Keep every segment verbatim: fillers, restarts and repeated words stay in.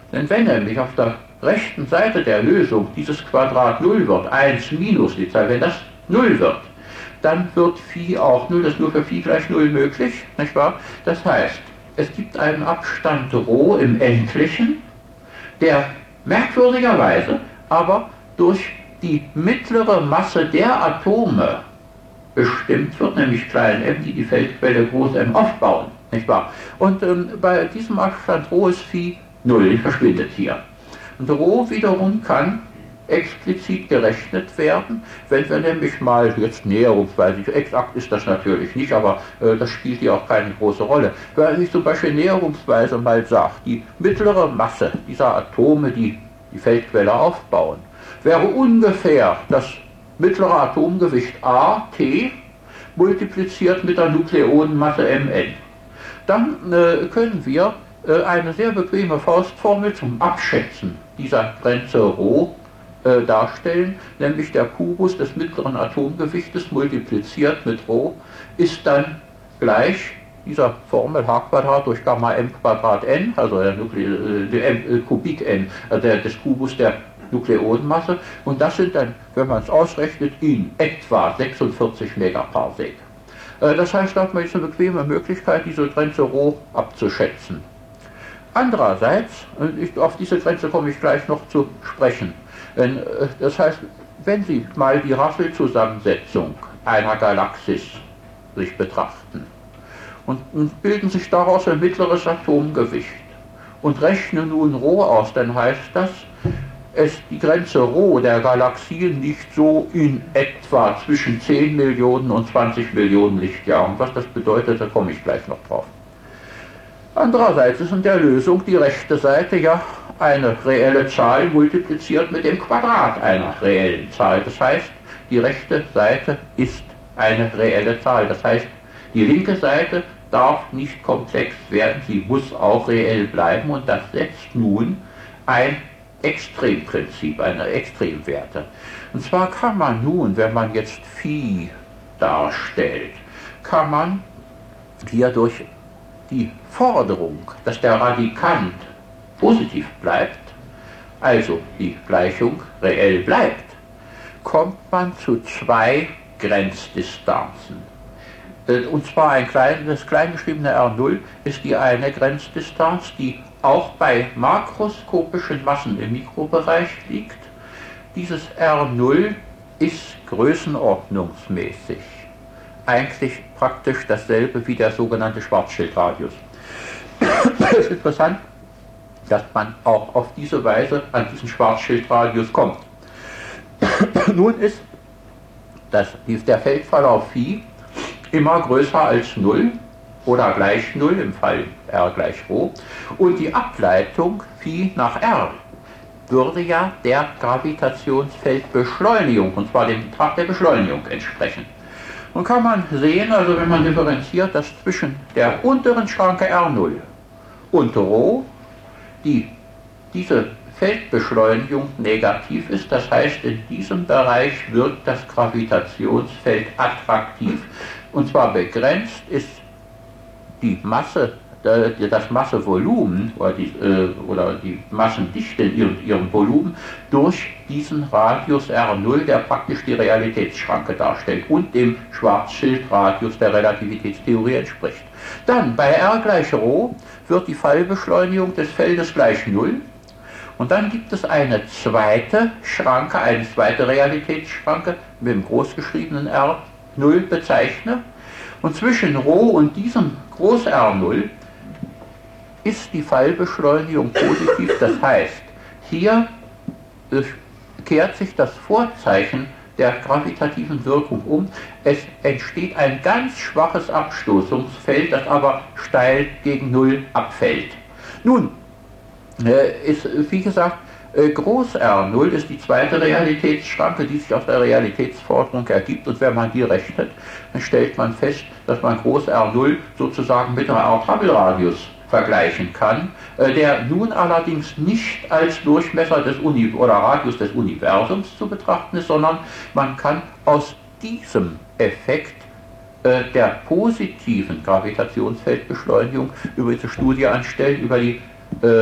Denn wenn nämlich auf der rechten Seite der Lösung dieses Quadrat null wird, eins minus die Zahl, wenn das null wird, dann wird Phi auch null, das ist nur für Phi gleich null möglich, nicht wahr? Das heißt, es gibt einen Abstand Rho im Endlichen, der merkwürdigerweise aber durch die mittlere Masse der Atome bestimmt wird, nämlich klein m, die die Feldquelle groß M aufbauen, nicht wahr? Und ähm, bei diesem Abstand Rho ist Phi null, die verschwindet hier. Und Rho wiederum kann explizit gerechnet werden, wenn wir nämlich mal jetzt näherungsweise, exakt ist das natürlich nicht, aber äh, das spielt hier auch keine große Rolle. Wenn ich zum Beispiel näherungsweise mal sage, die mittlere Masse dieser Atome, die die Feldquelle aufbauen, wäre ungefähr das mittlere Atomgewicht A T multipliziert mit der Nukleonenmasse M N. Dann äh, können wir äh, eine sehr bequeme Faustformel zum Abschätzen dieser Grenze Rho äh, darstellen, nämlich der Kubus des mittleren Atomgewichtes multipliziert mit Rho ist dann gleich dieser Formel h Quadrat durch Gamma m Quadrat n, also der, Nukle der M, Kubik n, also der, des Kubus der Nukleonenmasse, und das sind dann, wenn man es ausrechnet, in etwa sechsundvierzig Megaparsec. Das heißt, da hat man jetzt eine bequeme Möglichkeit, diese Grenze Rho abzuschätzen. Andererseits, auf diese Grenze komme ich gleich noch zu sprechen, das heißt, wenn Sie mal die Russell-Zusammensetzung einer Galaxis sich betrachten und bilden sich daraus ein mittleres Atomgewicht und rechnen nun Rho aus, dann heißt das, es die Grenze Rho der Galaxien liegt so in etwa zwischen zehn Millionen und zwanzig Millionen Lichtjahren. Was das bedeutet, da komme ich gleich noch drauf. Andererseits ist in der Lösung die rechte Seite ja eine reelle Zahl multipliziert mit dem Quadrat einer reellen Zahl. Das heißt, die rechte Seite ist eine reelle Zahl. Das heißt, die linke Seite darf nicht komplex werden, sie muss auch reell bleiben, und das setzt nun ein Extremprinzip, eine Extremwerte. Und zwar kann man nun, wenn man jetzt Phi darstellt, kann man hier durch die Forderung, dass der Radikant positiv bleibt, also die Gleichung reell bleibt, kommt man zu zwei Grenzdistanzen. Und zwar ein klein, das kleingeschriebene R null ist die eine Grenzdistanz, die auch bei makroskopischen Massen im Mikrobereich liegt. Dieses R null ist größenordnungsmäßig eigentlich praktisch dasselbe wie der sogenannte Schwarzschildradius. Es ist interessant, dass man auch auf diese Weise an diesen Schwarzschildradius kommt. Nun ist das, der Feldverlauf Phi immer größer als null oder gleich null im Fall R gleich Rho, und die Ableitung Phi nach R würde ja der Gravitationsfeldbeschleunigung, und zwar dem Betrag der Beschleunigung, entsprechen. Nun kann man sehen, also wenn man differenziert, dass zwischen der unteren Schranke R null und Rho die, diese Feldbeschleunigung negativ ist, das heißt, in diesem Bereich wirkt das Gravitationsfeld attraktiv, und zwar begrenzt ist die Masse, das Massevolumen oder die, oder die Massendichte in ihrem, ihrem Volumen durch diesen Radius R null, der praktisch die Realitätsschranke darstellt und dem Schwarzschildradius der Relativitätstheorie entspricht. Dann bei R gleich Rho wird die Fallbeschleunigung des Feldes gleich null, und dann gibt es eine zweite Schranke, eine zweite Realitätsschranke mit dem großgeschriebenen R null bezeichne, und zwischen Rho und diesem Groß R null ist die Fallbeschleunigung positiv, das heißt, hier kehrt sich das Vorzeichen der gravitativen Wirkung um. Es entsteht ein ganz schwaches Abstoßungsfeld, das aber steil gegen Null abfällt. Nun, ist, wie gesagt, Groß R null ist die zweite Realitätsschranke, die sich aus der Realitätsforderung ergibt, und wenn man die rechnet, dann stellt man fest, dass man Groß R null sozusagen mit einem Art Hubble-Radius vergleichen kann, der nun allerdings nicht als Durchmesser des Uni oder Radius des Universums zu betrachten ist, sondern man kann aus diesem Effekt äh, der positiven Gravitationsfeldbeschleunigung über diese Studie anstellen, über die äh,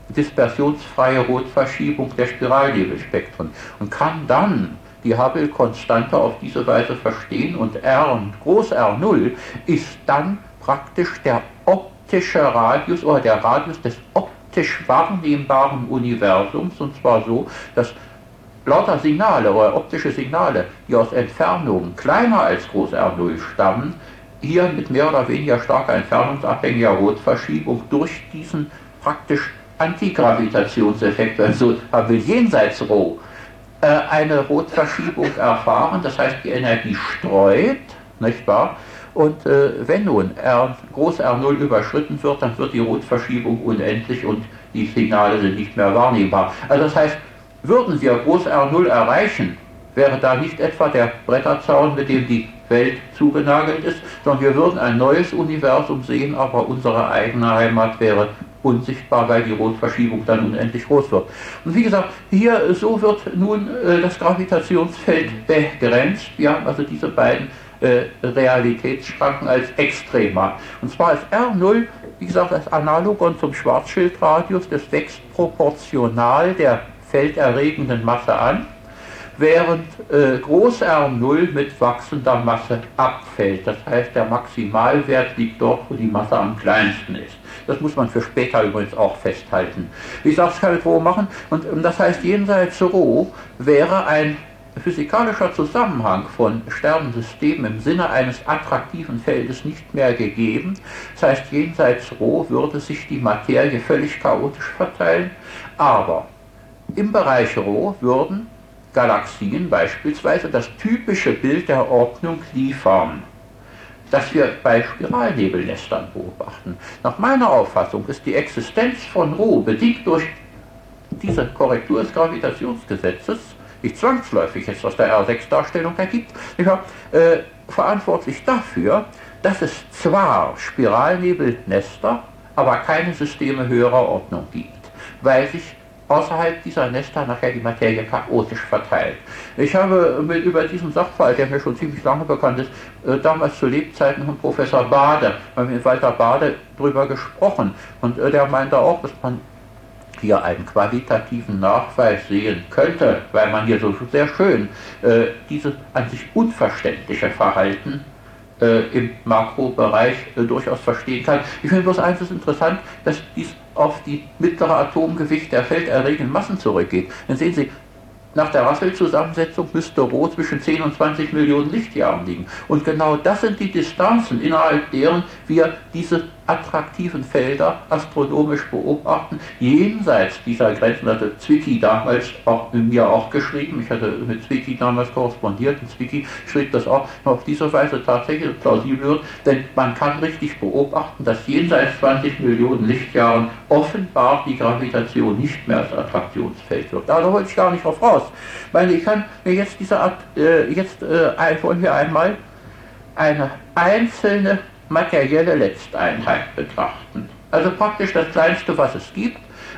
dispersionsfreie Rotverschiebung der Spiralnebelspektren und kann dann die Hubble-Konstante auf diese Weise verstehen, und R, groß R null, ist dann praktisch der optische Radius oder der Radius des optisch wahrnehmbaren Universums, und zwar so, dass lauter Signale oder optische Signale, die aus Entfernungen kleiner als groß R null stammen, hier mit mehr oder weniger starker entfernungsabhängiger Rotverschiebung durch diesen praktisch Antigravitationseffekt, also Hubble jenseits Rho, äh, eine Rotverschiebung erfahren, das heißt die Energie streut, nicht wahr? Und äh, wenn nun R, groß R null überschritten wird, dann wird die Rotverschiebung unendlich und die Signale sind nicht mehr wahrnehmbar. Also das heißt, würden wir groß R null erreichen, wäre da nicht etwa der Bretterzaun, mit dem die Welt zugenagelt ist, sondern wir würden ein neues Universum sehen, aber unsere eigene Heimat wäre unsichtbar, weil die Rotverschiebung dann unendlich groß wird. Und wie gesagt, hier so wird nun äh, das Gravitationsfeld begrenzt. Wir haben also diese beiden äh, Realitätsschranken als Extrema. Und zwar ist R null, wie gesagt, das Analogon zum Schwarzschildradius, das wächst proportional der felderregenden Masse an, während äh, groß R null mit wachsender Masse abfällt. Das heißt, der Maximalwert liegt dort, wo die Masse am kleinsten ist. Das muss man für später übrigens auch festhalten. Wie gesagt, das kann ich Rho machen. Und ähm, das heißt, jenseits Rho wäre ein physikalischer Zusammenhang von Sternensystemen im Sinne eines attraktiven Feldes nicht mehr gegeben. Das heißt, jenseits Rho würde sich die Materie völlig chaotisch verteilen, aber im Bereich Rho würden Galaxien beispielsweise das typische Bild der Ordnung liefern, das wir bei Spiralnebelnestern beobachten. Nach meiner Auffassung ist die Existenz von Rho bedingt durch diese Korrektur des Gravitationsgesetzes, die zwangsläufig jetzt aus der R sechs Darstellung ergibt, äh, verantwortlich dafür, dass es zwar Spiralnebelnester, aber keine Systeme höherer Ordnung gibt, weil sich außerhalb dieser Nester nachher die Materie chaotisch verteilt. Ich habe mit, über diesen Sachverhalt, der mir schon ziemlich lange bekannt ist, äh, damals zu Lebzeiten von Professor Bade, mit Walter Bade, darüber gesprochen. Und äh, der meinte auch, dass man hier einen qualitativen Nachweis sehen könnte, weil man hier so sehr schön äh, dieses an sich unverständliche Verhalten äh, im Makrobereich äh, durchaus verstehen kann. Ich finde bloß eins ist interessant, dass dies auf die mittlere Atomgewicht der felderregenden Massen zurückgeht. Dann sehen Sie, nach der Russell-Zusammensetzung müsste Rho zwischen zehn und zwanzig Millionen Lichtjahren liegen. Und genau das sind die Distanzen, innerhalb deren wir diese attraktiven Felder astronomisch beobachten, jenseits dieser Grenzen. Das hat Zwicky damals auch mit mir auch geschrieben. Ich hatte mit Zwicky damals korrespondiert und Zwicky schrieb das auch auf diese Weise tatsächlich plausibel wird, denn man kann richtig beobachten, dass jenseits zwanzig Millionen Lichtjahren offenbar die Gravitation nicht mehr als Attraktionsfeld wird. Da wollte ich gar nicht drauf raus. Ich meine, ich kann mir jetzt diese Art, äh, jetzt äh, wollen wir einmal eine einzelne materielle Letzteinheit betrachten. Also praktisch das Kleinste, was es gibt.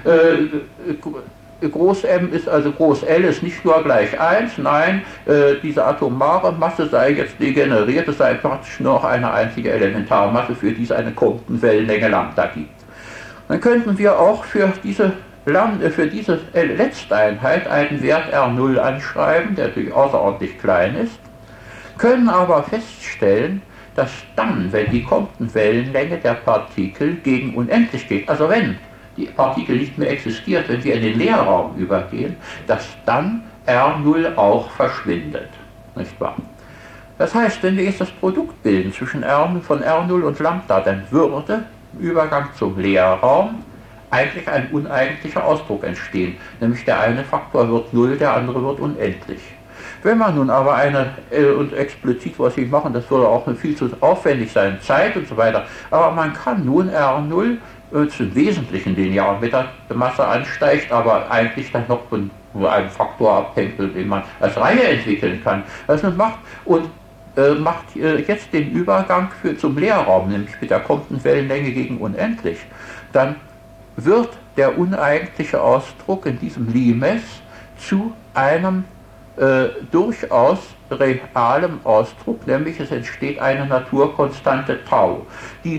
Äh, Groß M ist also Groß L ist nicht nur gleich eins, nein, äh, diese atomare Masse sei jetzt degeneriert, es sei praktisch nur noch eine einzige Elementarmasse, für die es eine Quantenwellenlänge Lambda gibt. Dann könnten wir auch für diese, für diese Letzteinheit einen Wert R null anschreiben, der natürlich außerordentlich klein ist, können aber feststellen, dass dann, wenn die Quantenwellenlänge der Partikel gegen unendlich geht, also wenn die Partikel nicht mehr existiert, wenn wir in den Leerraum übergehen, dass dann R null auch verschwindet, nicht wahr? Das heißt, wenn wir jetzt das Produkt bilden zwischen R, von R null und Lambda, dann würde im Übergang zum Leerraum eigentlich ein uneigentlicher Ausdruck entstehen, nämlich der eine Faktor wird null, der andere wird unendlich. Wenn man nun aber eine, äh, und explizit was ich machen, das würde auch viel zu aufwendig sein, Zeit und so weiter, aber man kann nun R null äh, zum Wesentlichen linear mit der Masse ansteigt, aber eigentlich dann noch von nur einem Faktor abhängt, den man als Reihe entwickeln kann. Das macht und äh, macht äh, jetzt den Übergang für, zum Leerraum, nämlich mit der Quantenwellenlänge gegen unendlich, dann wird der uneigentliche Ausdruck in diesem Limes zu einem Äh, durchaus realem Ausdruck, nämlich es entsteht eine Naturkonstante Tau, die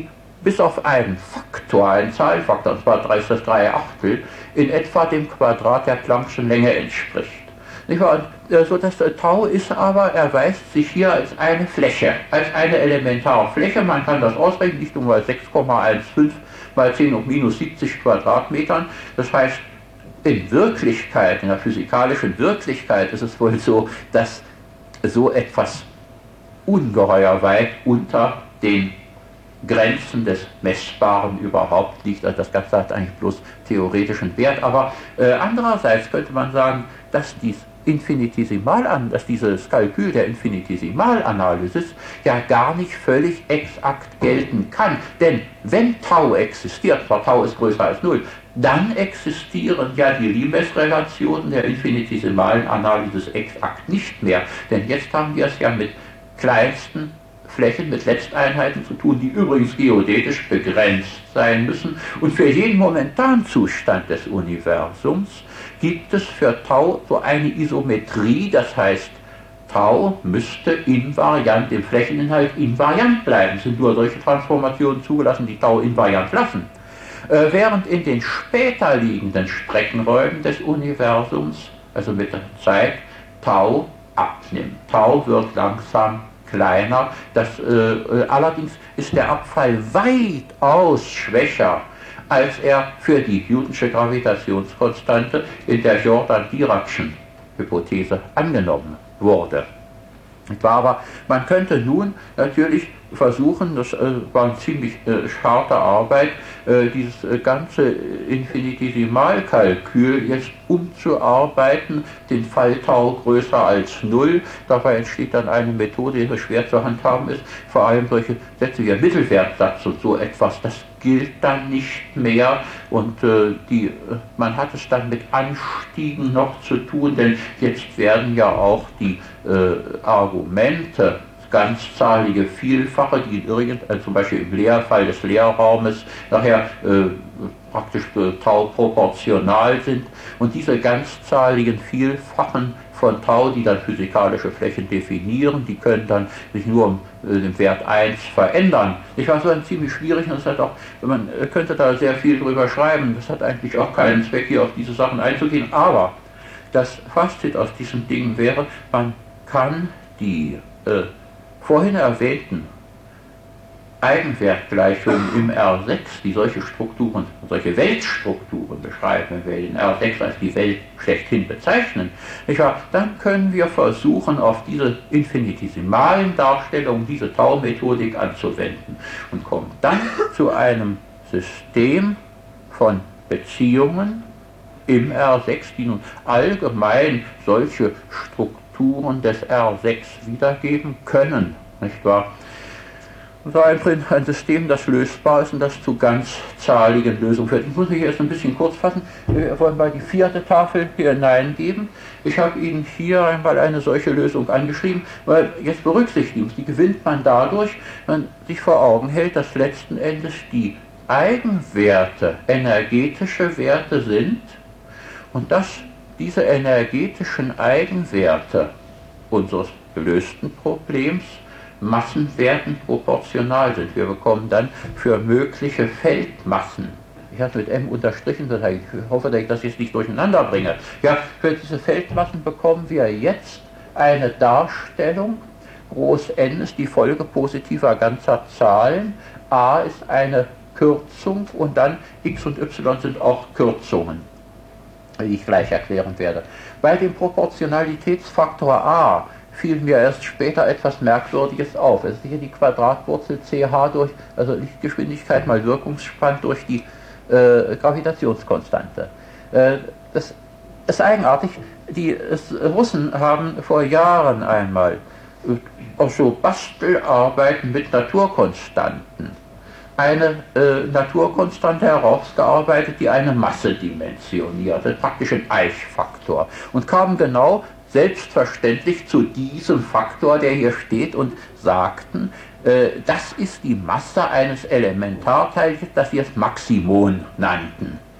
bis auf einen Faktor, einen Zahlenfaktor, und zwar drei ist das drei Achtel, in etwa dem Quadrat der Planck'schen Länge entspricht. Nicht wahr? So das Tau ist aber, erweist sich hier als eine Fläche, als eine Elementarfläche. Man kann das ausrechnen, nicht nur mal sechs Komma fünfzehn mal zehn hoch minus siebzig Quadratmetern. Das heißt, in Wirklichkeit, in der physikalischen Wirklichkeit ist es wohl so, dass so etwas ungeheuer weit unter den Grenzen des Messbaren überhaupt liegt. Also das Ganze hat eigentlich bloß theoretischen Wert. Aber äh, andererseits könnte man sagen, dass dies Infinitesimal an, dass dieses Kalkül der Infinitesimalanalysis ja gar nicht völlig exakt gelten kann. Denn wenn Tau existiert, zwar Tau ist größer als null, dann existieren ja die Limes-Relationen der infinitesimalen Analysis exakt nicht mehr. Denn jetzt haben wir es ja mit kleinsten Flächen, mit Letzteinheiten zu tun, die übrigens geodätisch begrenzt sein müssen. Und für jeden momentanen Zustand des Universums gibt es für Tau so eine Isometrie, das heißt, Tau müsste invariant, im Flächeninhalt invariant bleiben. Es sind nur solche Transformationen zugelassen, die Tau invariant lassen. Äh, während in den später liegenden Streckenräumen des Universums, also mit der Zeit, Tau abnimmt. Tau wird langsam kleiner. Das, äh, allerdings ist der Abfall weitaus schwächer, als er für die Newtonsche Gravitationskonstante in der Jordan-Dirac'schen Hypothese angenommen wurde. Aber man könnte nun natürlich versuchen, das äh, war eine ziemlich äh, harte Arbeit, äh, dieses äh, ganze Infinitesimalkalkül jetzt umzuarbeiten, den Fall Tau größer als null. Dabei entsteht dann eine Methode, die so schwer zu handhaben ist, vor allem solche Sätze wie der Mittelwertsatz und so etwas, das gilt dann nicht mehr und äh, die, äh, man hat es dann mit Anstiegen noch zu tun, denn jetzt werden ja auch die äh, Argumente, ganzzahlige Vielfache, die irgend, äh, zum Beispiel im Leerfall des Leerraumes nachher äh, praktisch äh, Tau proportional sind. Und diese ganzzahligen Vielfachen von Tau, die dann physikalische Flächen definieren, die können dann sich nur um äh, den Wert eins verändern. Ich weiß, das ist ziemlich schwierig und es hat auch, man könnte da sehr viel drüber schreiben, das hat eigentlich auch keinen Zweck, hier auf diese Sachen einzugehen, aber das Fazit aus diesem Ding wäre, man kann die äh, vorhin erwähnten Eigenwertgleichungen im R sechs, die solche Strukturen, solche Weltstrukturen beschreiben, wenn wir den R sechs als die Welt schlechthin bezeichnen, nicht wahr? Dann können wir versuchen, auf diese infinitesimalen Darstellungen diese Tau-Methodik anzuwenden und kommen dann zu einem System von Beziehungen im R sechs, die nun allgemein solche Strukturen des R sechs wiedergeben können, nicht wahr? So ein, ein System, das lösbar ist und das zu ganzzahligen Lösungen führt. Ich muss mich jetzt ein bisschen kurz fassen. Wir wollen mal die vierte Tafel hier hineingeben. Ich habe Ihnen hier einmal eine solche Lösung angeschrieben, weil jetzt Berücksichtigung, die gewinnt man dadurch, wenn man sich vor Augen hält, dass letzten Endes die Eigenwerte energetische Werte sind und dass diese energetischen Eigenwerte unseres gelösten Problems Massenwerten proportional sind. Wir bekommen dann für mögliche Feldmassen, ich habe es mit M unterstrichen, ich hoffe, dass ich das jetzt nicht durcheinander bringe. Ja, für diese Feldmassen bekommen wir jetzt eine Darstellung. Groß N ist die Folge positiver ganzer Zahlen, A ist eine Kürzung und dann X und Y sind auch Kürzungen, die ich gleich erklären werde. Bei dem Proportionalitätsfaktor A fiel mir erst später etwas Merkwürdiges auf. Es ist hier die Quadratwurzel C H durch, also Lichtgeschwindigkeit mal Wirkungsspann durch die äh, Gravitationskonstante. Äh, das ist eigenartig. Die es, Russen haben vor Jahren einmal äh, auch so Bastelarbeiten mit Naturkonstanten eine äh, Naturkonstante herausgearbeitet, die eine Masse dimensionierte, praktisch ein Eichfaktor, und kamen genau selbstverständlich zu diesem Faktor, der hier steht, und sagten, äh, das ist die Masse eines Elementarteilchens, das wir das Maximum nannten.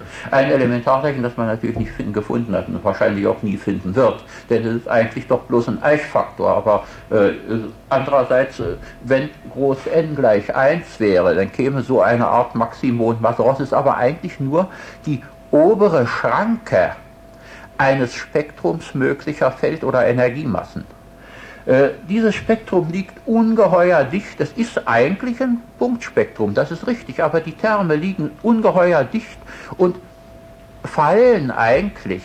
Ein Elementarteilchen, das man natürlich nicht finden, gefunden hat und wahrscheinlich auch nie finden wird, denn es ist eigentlich doch bloß ein Eichfaktor. Aber äh, andererseits, äh, wenn groß n gleich eins wäre, dann käme so eine Art Maximummasse raus. Es ist aber eigentlich nur die obere Schranke eines Spektrums möglicher Feld- oder Energiemassen. Äh, dieses Spektrum liegt ungeheuer dicht, es ist eigentlich ein Punktspektrum, das ist richtig, aber die Terme liegen ungeheuer dicht und fallen eigentlich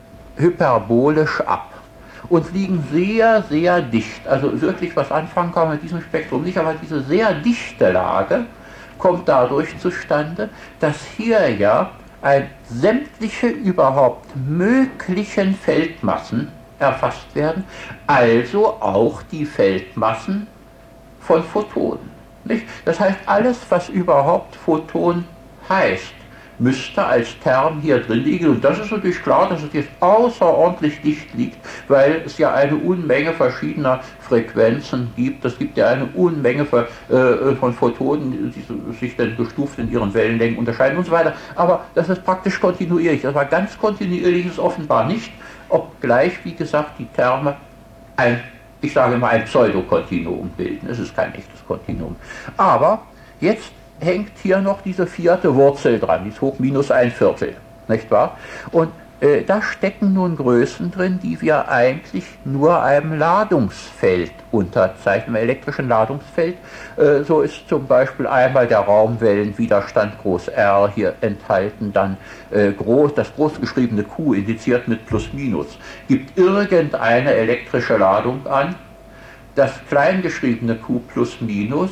hyperbolisch ab und liegen sehr, sehr dicht. Also wirklich was anfangen kann man mit diesem Spektrum nicht, aber diese sehr dichte Lage kommt dadurch zustande, dass hier ja ein sämtliche überhaupt möglichen Feldmassen erfasst werden, also auch die Feldmassen von Photonen. Nicht? Das heißt, alles, was überhaupt Photon heißt, müsste als Term hier drin liegen. Und das ist natürlich klar, dass es jetzt außerordentlich dicht liegt, weil es ja eine Unmenge verschiedener Frequenzen gibt. Es gibt ja eine Unmenge von, äh, von Photonen, die sich dann gestuft in ihren Wellenlängen unterscheiden und so weiter. Aber das ist praktisch kontinuierlich. Das war ganz kontinuierlich ist offenbar nicht, obgleich, wie gesagt, die Terme ein, ich sage immer, ein Pseudokontinuum bilden. Es ist kein echtes Kontinuum. Aber jetzt hängt hier noch diese vierte Wurzel dran, die ist hoch minus ein Viertel, nicht wahr? Und äh, da stecken nun Größen drin, die wir eigentlich nur einem Ladungsfeld unterzeichnen, einem elektrischen Ladungsfeld. Äh, so ist zum Beispiel einmal der Raumwellenwiderstand groß R hier enthalten, dann äh, groß, das großgeschriebene Q indiziert mit Plus Minus, gibt irgendeine elektrische Ladung an. Das kleingeschriebene Q plus Minus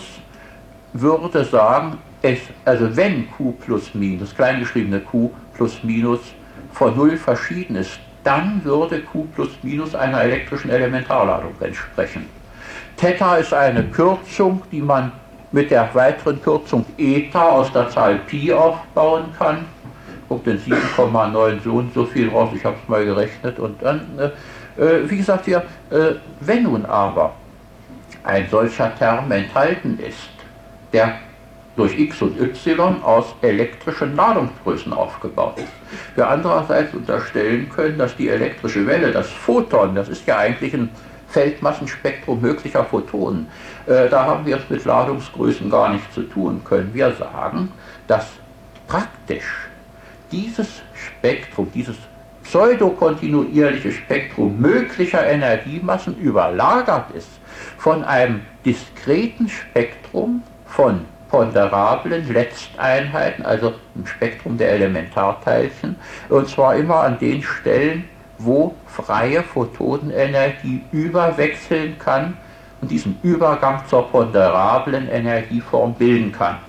würde sagen, es, also wenn Q plus Minus, kleingeschriebene Q plus Minus von null verschieden ist, dann würde Q plus Minus einer elektrischen Elementarladung entsprechen. Theta ist eine Kürzung, die man mit der weiteren Kürzung Eta aus der Zahl Pi aufbauen kann. Guckt in sieben Komma neun so und so viel raus, ich habe es mal gerechnet. Und dann, äh, äh, wie gesagt, hier, äh, wenn nun aber ein solcher Term enthalten ist, der durch X und Y aus elektrischen Ladungsgrößen aufgebaut ist. Wir andererseits unterstellen können, dass die elektrische Welle, das Photon, das ist ja eigentlich ein Feldmassenspektrum möglicher Photonen, äh, da haben wir es mit Ladungsgrößen gar nicht zu tun, können wir sagen, dass praktisch dieses Spektrum, dieses pseudokontinuierliche Spektrum möglicher Energiemassen überlagert ist von einem diskreten Spektrum von ponderablen Letzteinheiten, also im Spektrum der Elementarteilchen, und zwar immer an den Stellen, wo freie Photonenenergie überwechseln kann und diesen Übergang zur ponderablen Energieform bilden kann.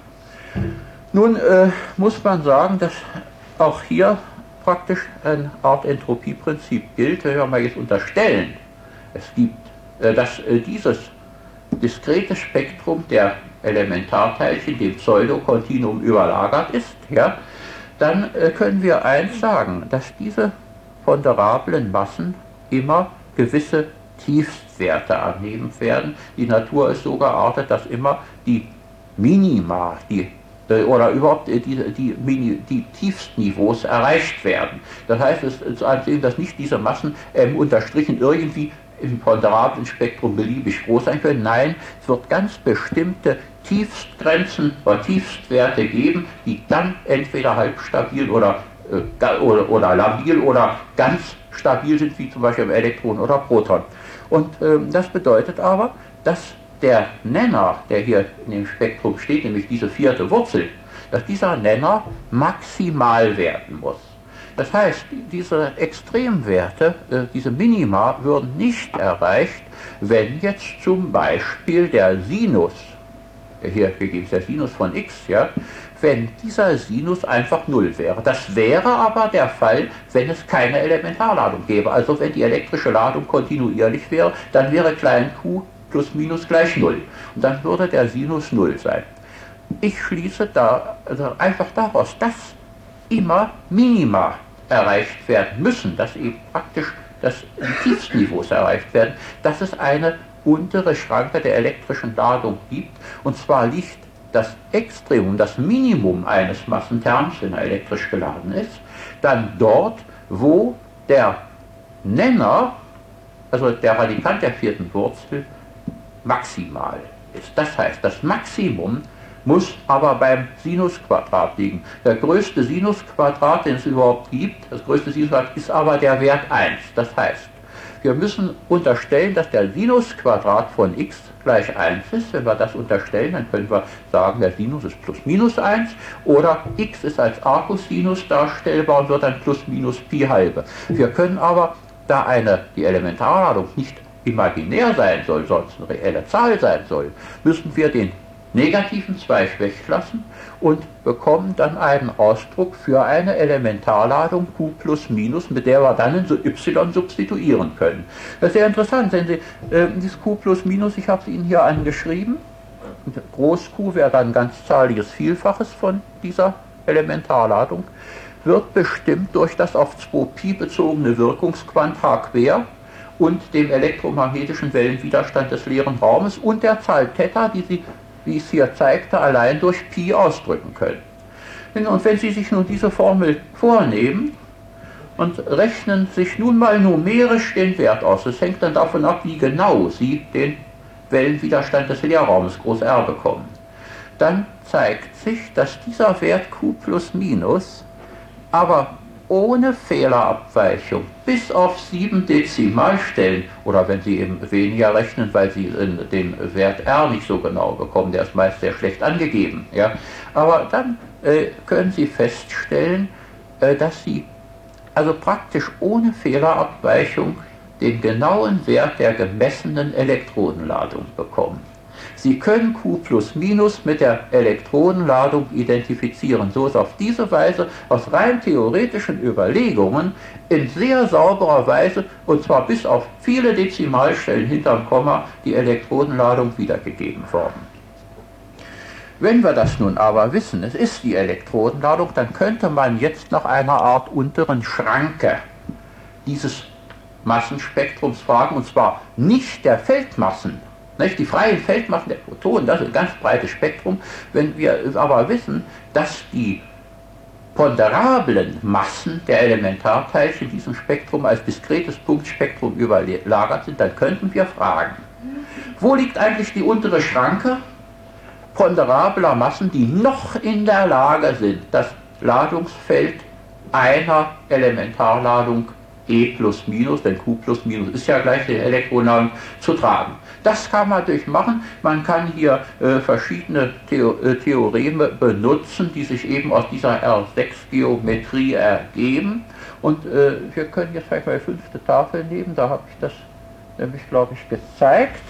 Nun äh, muss man sagen, dass auch hier praktisch eine Art Entropieprinzip gilt, wenn wir mal jetzt unterstellen, es gibt, äh, dass äh, dieses diskrete Spektrum der Elementarteilchen dem Pseudokontinuum überlagert ist, ja, dann äh, können wir eins sagen, dass diese ponderablen Massen immer gewisse Tiefstwerte annehmen werden. Die Natur ist so geartet, dass immer die Minima, die äh, oder überhaupt äh, die, die, Mini, die Tiefstniveaus erreicht werden. Das heißt, es ist ansehen, dass nicht diese Massen ähm, unterstrichen irgendwie im ponderablen Spektrum beliebig groß sein können. Nein, es wird ganz bestimmte Tiefstgrenzen oder Tiefstwerte geben, die dann entweder halbstabil oder, äh, oder, oder labil oder ganz stabil sind, wie zum Beispiel im Elektron oder Proton. Und äh, das bedeutet aber, dass der Nenner, der hier in dem Spektrum steht, nämlich diese vierte Wurzel, dass dieser Nenner maximal werden muss. Das heißt, diese Extremwerte, diese Minima, würden nicht erreicht, wenn jetzt zum Beispiel der Sinus, der hier gegeben ist, der Sinus von x, ja, wenn dieser Sinus einfach null wäre. Das wäre aber der Fall, wenn es keine Elementarladung gäbe. Also wenn die elektrische Ladung kontinuierlich wäre, dann wäre klein q plus minus gleich null. Und dann würde der Sinus null sein. Ich schließe da also einfach daraus, dass immer Minima erreicht werden müssen, dass eben praktisch dass die Tiefstniveaus erreicht werden, dass es eine untere Schranke der elektrischen Ladung gibt, und zwar liegt das Extremum, das Minimum eines Massenterms, wenn er elektrisch geladen ist, dann dort, wo der Nenner, also der Radikant der vierten Wurzel, maximal ist. Das heißt, das Maximum muss aber beim Sinusquadrat liegen. Der größte Sinusquadrat, den es überhaupt gibt, das größte Sinusquadrat ist aber der Wert eins. Das heißt, wir müssen unterstellen, dass der Sinusquadrat von x gleich eins ist. Wenn wir das unterstellen, dann können wir sagen, der Sinus ist plus minus eins oder x ist als Arccosinus darstellbar und wird dann plus minus Pi halbe. Wir können aber, da eine, die Elementarladung nicht imaginär sein soll, sonst eine reelle Zahl sein soll, müssen wir den negativen Zweig weglassen und bekommen dann einen Ausdruck für eine Elementarladung Q plus minus, mit der wir dann in so y substituieren können. Das ist sehr interessant, sehen Sie, äh, dieses Q plus minus, ich habe es Ihnen hier angeschrieben, Groß Q wäre dann ein ganzzahliges Vielfaches von dieser Elementarladung, wird bestimmt durch das auf zwei Pi bezogene Wirkungsquant H quer und dem elektromagnetischen Wellenwiderstand des leeren Raumes und der Zahl Theta, die Sie, wie ich es hier zeigte, allein durch Pi ausdrücken können. Und wenn Sie sich nun diese Formel vornehmen und rechnen sich nun mal numerisch den Wert aus, das hängt dann davon ab, wie genau Sie den Wellenwiderstand des Leerraumes groß R bekommen, dann zeigt sich, dass dieser Wert Q plus minus aber ohne Fehlerabweichung bis auf sieben Dezimalstellen, oder wenn Sie eben weniger rechnen, weil Sie den Wert R nicht so genau bekommen, der ist meist sehr schlecht angegeben, ja, aber dann äh, können Sie feststellen, äh, dass Sie also praktisch ohne Fehlerabweichung den genauen Wert der gemessenen Elektronenladung bekommen. Sie können Q plus minus mit der Elektronenladung identifizieren. So ist auf diese Weise aus rein theoretischen Überlegungen in sehr sauberer Weise, und zwar bis auf viele Dezimalstellen hinterm Komma, die Elektronenladung wiedergegeben worden. Wenn wir das nun aber wissen, es ist die Elektronenladung, dann könnte man jetzt nach einer Art unteren Schranke dieses Massenspektrums fragen, und zwar nicht der Feldmassen, nicht die freien Feldmassen der Photonen, das ist ein ganz breites Spektrum. Wenn wir aber wissen, dass die ponderablen Massen der Elementarteilchen in diesem Spektrum als diskretes Punktspektrum überlagert sind, dann könnten wir fragen, wo liegt eigentlich die untere Schranke ponderabler Massen, die noch in der Lage sind, das Ladungsfeld einer Elementarladung E plus minus, denn Q plus minus ist ja gleich die Elektronenladung, zu tragen. Das kann man natürlich machen. Man kann hier äh, verschiedene Theo äh, Theoreme benutzen, die sich eben aus dieser R sechs Geometrie ergeben. Und äh, wir können jetzt vielleicht mal die fünfte Tafel nehmen, da habe ich das nämlich, glaube ich, gezeigt.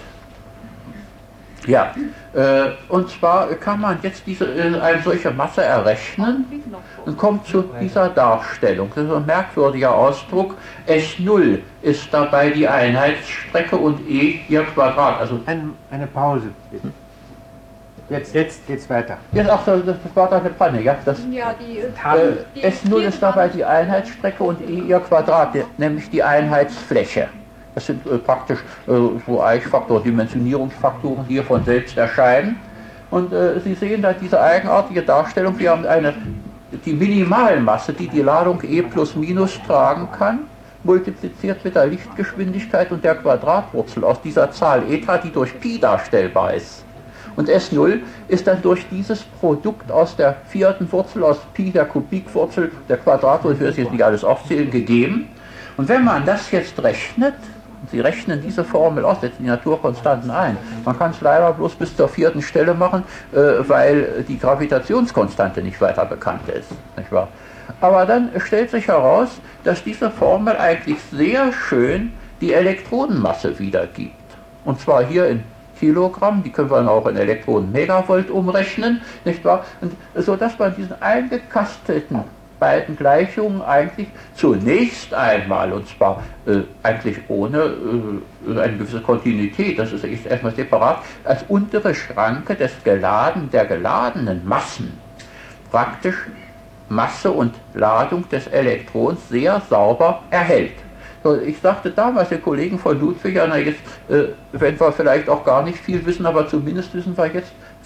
Ja, äh, und zwar kann man jetzt diese, äh, eine solche Masse errechnen und kommt zu dieser Darstellung. Das ist ein merkwürdiger Ausdruck. S null ist dabei die Einheitsstrecke und E ihr Quadrat. Also eine, eine Pause, bitte. Jetzt, jetzt geht's weiter. Jetzt, ach, das, das war da eine Panne, ja? Das, ja, die, äh, die S null ist dabei die Einheitsstrecke und E ihr Quadrat, nämlich die Einheitsfläche. Das sind äh, praktisch äh, so Eichfaktoren, Dimensionierungsfaktoren, die hier von selbst erscheinen. Und äh, Sie sehen da diese eigenartige Darstellung. Wir haben eine, die Minimalmasse, die die Ladung E plus minus tragen kann, multipliziert mit der Lichtgeschwindigkeit und der Quadratwurzel aus dieser Zahl eta, die durch Pi darstellbar ist. Und S null ist dann durch dieses Produkt aus der vierten Wurzel, aus Pi, der Kubikwurzel, der Quadratwurzel, ich will das jetzt nicht alles aufzählen, gegeben. Und wenn man das jetzt rechnet, Sie rechnen diese Formel aus, setzen die Naturkonstanten ein. Man kann es leider bloß bis zur vierten Stelle machen, äh, weil die Gravitationskonstante nicht weiter bekannt ist. Nicht wahr? Aber dann stellt sich heraus, dass diese Formel eigentlich sehr schön die Elektronenmasse wiedergibt. Und zwar hier in Kilogramm, die können wir dann auch in Elektronen-Megavolt umrechnen, nicht wahr? Und so dass man diesen eingekastelten beiden Gleichungen eigentlich zunächst einmal, und zwar äh, eigentlich ohne äh, eine gewisse Kontinuität, das ist erstmal separat, als untere Schranke des geladen, der geladenen Massen praktisch Masse und Ladung des Elektrons sehr sauber erhält. So, ich sagte damals den Kollegen von Ludwig, ja, na jetzt, äh, wenn wir vielleicht auch gar nicht viel wissen, aber zumindest wissen wir jetzt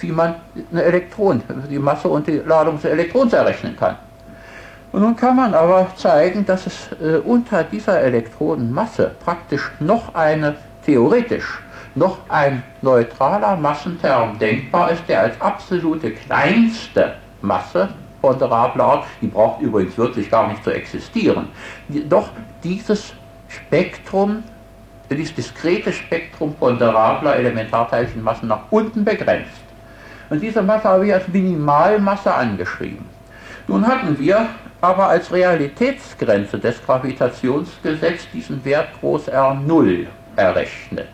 wie man eine Elektron, die Masse und die Ladung des Elektrons errechnen kann. Und nun kann man aber zeigen, dass es äh, unter dieser Elektronenmasse praktisch noch eine, theoretisch, noch ein neutraler Massenterm denkbar ist, der als absolute kleinste Masse ponderabler Art, die braucht übrigens wirklich gar nicht zu existieren, doch dieses Spektrum, dieses diskrete Spektrum ponderabler Elementarteilchenmassen nach unten begrenzt. Und diese Masse habe ich als Minimalmasse angeschrieben. Nun hatten wir aber als Realitätsgrenze des Gravitationsgesetzes diesen Wert groß R null errechnet.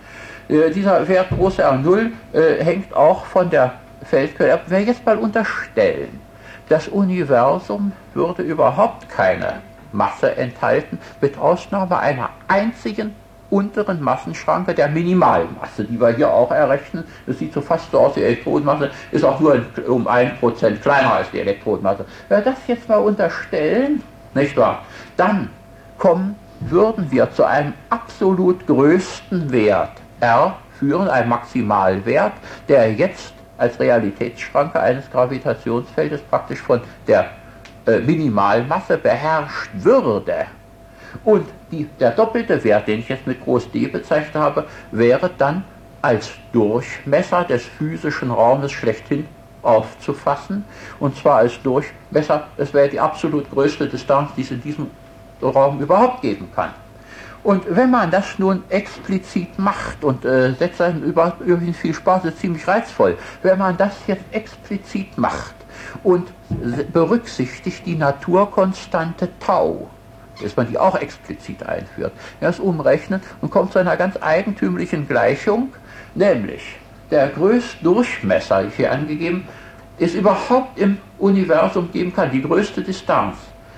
Äh, dieser Wert groß R null äh, hängt auch von der Feldquelle ab. Wenn wir jetzt mal unterstellen, das Universum würde überhaupt keine Masse enthalten, mit Ausnahme einer einzigen unteren Massenschranke der Minimalmasse, die wir hier auch errechnen. Das sieht so fast so aus, die Elektronenmasse ist auch nur um ein Prozent kleiner als die Elektronenmasse. Wenn wir das jetzt mal unterstellen, nicht wahr, dann kommen, würden wir zu einem absolut größten Wert R führen, einem Maximalwert, der jetzt als Realitätsschranke eines Gravitationsfeldes praktisch von der äh, Minimalmasse beherrscht würde. Und die, der doppelte Wert, den ich jetzt mit Groß D bezeichnet habe, wäre dann als Durchmesser des physischen Raumes schlechthin aufzufassen. Und zwar als Durchmesser, es wäre die absolut größte Distanz, die es in diesem Raum überhaupt geben kann. Und wenn man das nun explizit macht, und äh, setzt dann über, übrigens viel Spaß, ist ziemlich reizvoll, wenn man das jetzt explizit macht und berücksichtigt die Naturkonstante Tau, dass man die auch explizit einführt, das umrechnet und kommt zu einer ganz eigentümlichen Gleichung, nämlich der größte Durchmesser, ich hier angegeben, ist überhaupt im Universum geben kann, die größte Distanz,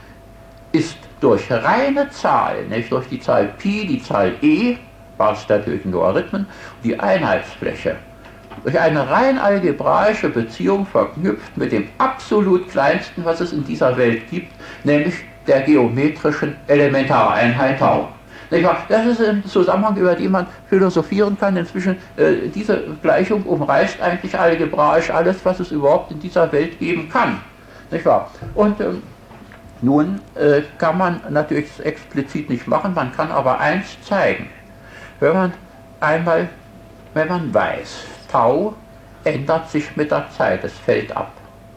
ist durch reine Zahlen, nämlich durch die Zahl Pi, die Zahl e, Basis der natürlichen Logarithmen, die Einheitsfläche, durch eine rein algebraische Beziehung verknüpft mit dem absolut kleinsten, was es in dieser Welt gibt, nämlich der geometrischen Elementareinheit Tau. Das ist ein Zusammenhang, über den man philosophieren kann. Inzwischen, äh, diese Gleichung umreißt eigentlich algebraisch alles, was es überhaupt in dieser Welt geben kann. Nicht wahr? Und ähm, nun äh, kann man natürlich das explizit nicht machen, man kann aber eins zeigen. Wenn man einmal, wenn man weiß, Tau ändert sich mit der Zeit, es fällt ab.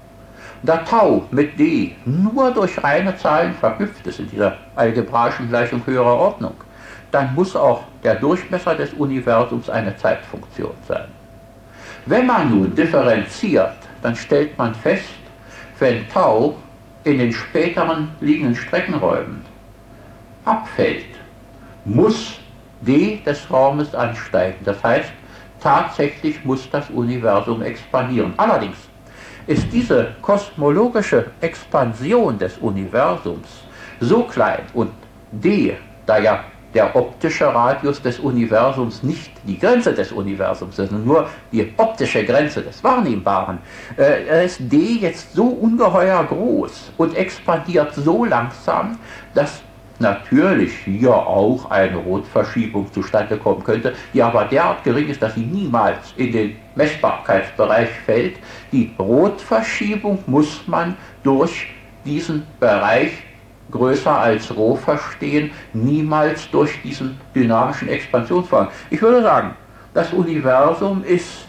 Da Tau mit D nur durch reine Zahlen verknüpft ist in dieser algebraischen Gleichung höherer Ordnung, dann muss auch der Durchmesser des Universums eine Zeitfunktion sein. Wenn man nun differenziert, dann stellt man fest, wenn Tau in den späteren liegenden Streckenräumen abfällt, muss D des Raumes ansteigen. Das heißt, tatsächlich muss das Universum expandieren. Allerdings ist diese kosmologische Expansion des Universums so klein und D, da ja der optische Radius des Universums nicht die Grenze des Universums ist, sondern nur die optische Grenze des Wahrnehmbaren, äh, ist D jetzt so ungeheuer groß und expandiert so langsam, dass natürlich hier auch eine Rotverschiebung zustande kommen könnte, die aber derart gering ist, dass sie niemals in den Messbarkeitsbereich fällt. Die Rotverschiebung muss man durch diesen Bereich größer als Rho verstehen, niemals durch diesen dynamischen Expansionsvorgang. Ich würde sagen, das Universum ist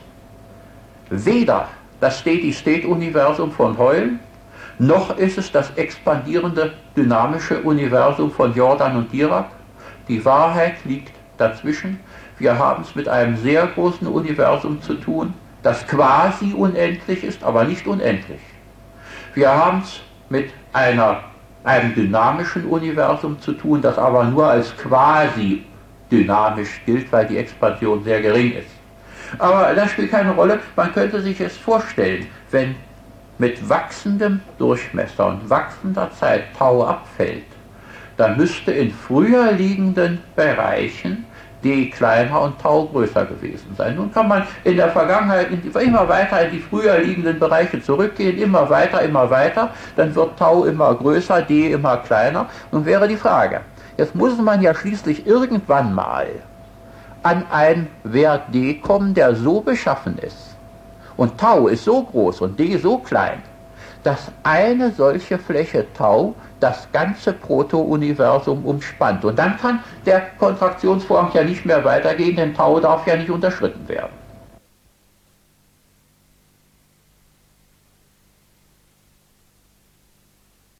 weder das Steady-State-Universum von Hoyle, noch ist es das expandierende dynamische Universum von Jordan und Dirac. Die Wahrheit liegt dazwischen. Wir haben es mit einem sehr großen Universum zu tun, das quasi unendlich ist, aber nicht unendlich. Wir haben es mit einer, einem dynamischen Universum zu tun, das aber nur als quasi dynamisch gilt, weil die Expansion sehr gering ist. Aber das spielt keine Rolle. Man könnte sich es vorstellen, wenn mit wachsendem Durchmesser und wachsender Zeit Tau abfällt, dann müsste in früher liegenden Bereichen D kleiner und Tau größer gewesen sein. Nun kann man in der Vergangenheit immer weiter in die früher liegenden Bereiche zurückgehen, immer weiter, immer weiter, dann wird Tau immer größer, D immer kleiner. Nun wäre die Frage, jetzt muss man ja schließlich irgendwann mal an einen Wert D kommen, der so beschaffen ist Und Tau ist so groß und d so klein, dass eine solche Fläche Tau das ganze Proto-Universum umspannt. Und dann kann der Kontraktionsvorgang ja nicht mehr weitergehen, denn Tau darf ja nicht unterschritten werden.